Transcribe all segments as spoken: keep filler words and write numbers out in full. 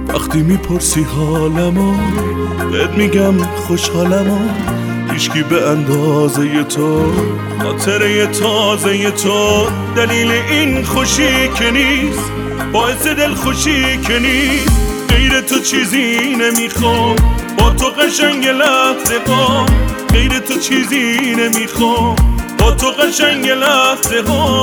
وقتی میپرسی حالمو بهت میگم خوشحالمو، هیچکی به اندازه تو خاطره تازه تو دلیل این خوشی که نیست، باعث دل خوشی که نیست. غیر تو چیزی نمیخوام، با تو قشنگ لحظه ها، غیر تو چیزی نمیخوام، با تو قشنگ لحظه ها.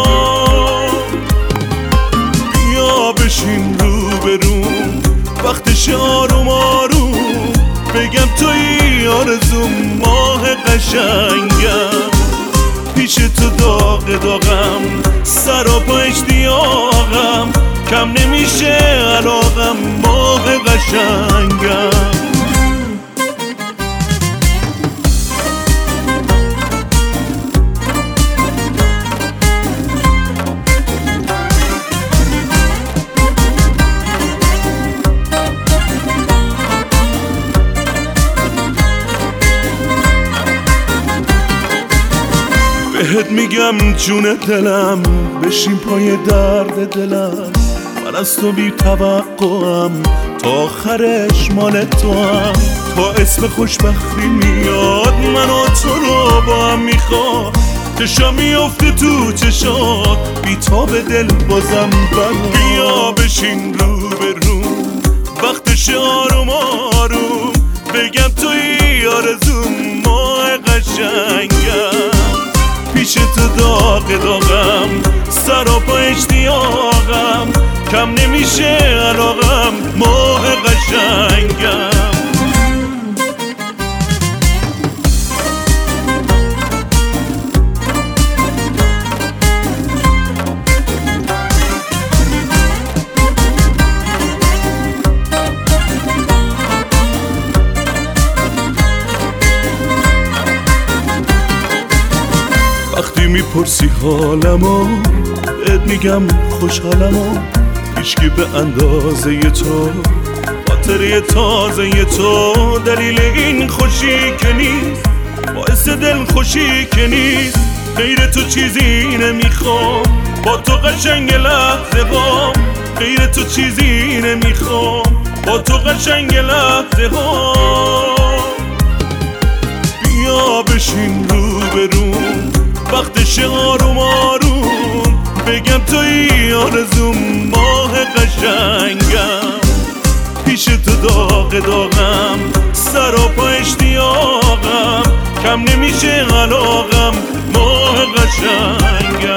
بیا بشین رو برون، وقتش آروم آروم، بگم توی آرزوم، ماه قشنگم. پیش تو داغ داغم، سر و پا اشتیاقم، کم نمیشه علاقم، ماه قشنگم. بهت میگم جون دلم، بشین پای درد دلم، من از تو بی توقعم، تا آخرش مال تو هم. تا اسم خوشبختی میاد، من و تو رو با هم میخواد، چشا میفته تو چشات، بی تا به دل بازم برام. بیا بشین رو برون، وقتش آروم آروم، بگم توی آرزوم، ماه قشنگم. پیش تو داغ داغم، سر و پا اشتیاقم، کم نمیشه علاقم، ماه قشنگم. وقتی میپرسی حالمو بهت میگم خوشحالمو، هیچکی به اندازه تو خاطره تازه تو دلیل این خوشی که نیست، باعث دل خوشی که نیست. غیر تو چیزی نمیخوام، با تو قشنگ لحظه ها، غیر تو چیزی نمیخوام، با تو قشنگ لحظه ها. بیا بشین رو برون، وقتش آروم آروم، بگم توی آرزوم، ماه قشنگم. پیش تو داغ داغم، سر و پا اشتیاقم، کم نمیشه علاقم، ماه قشنگم.